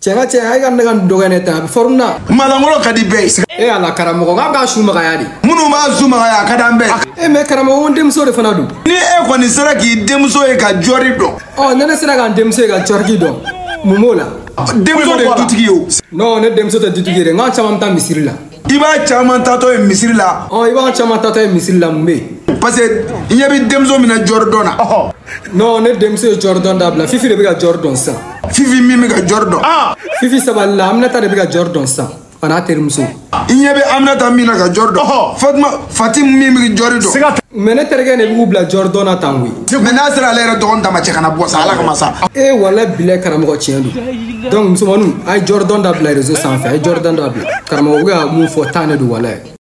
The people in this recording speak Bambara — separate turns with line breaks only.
Chenga ai kan dengan dogane ta formna
malangolo kadi be
ala karamo ga shuma ga yadi
munu ma zuma ya kadambe
me karamo won demso de fanadu
ni ko ni sera ki demso e ka jori do
nene sera ga demso e ga jorgi do mumola
demso de tutigi yo
no ne demso de tutigi re nga chama mta misirila
iba chama tato e misirila
iba chama tato e misirila mbe
parce que nyabi demso mina jordona
no ne demso e jordan dabla fifi de ga jordan sa
fifi mimi ga jordan
fifi saballa amna ta de ga jordan sa ana termso
nyabi amna ta mina ga jordan fatim mimi ga jordan
mene terge ne bu bla jordan atangwi
mena sera lere don ta ma che kana bossa ala kama sa
wala bile karamo tiendu donc musomanu ay jordan dabla réseau sans fait ay jordan dabla karamo ga mu fo tane du wala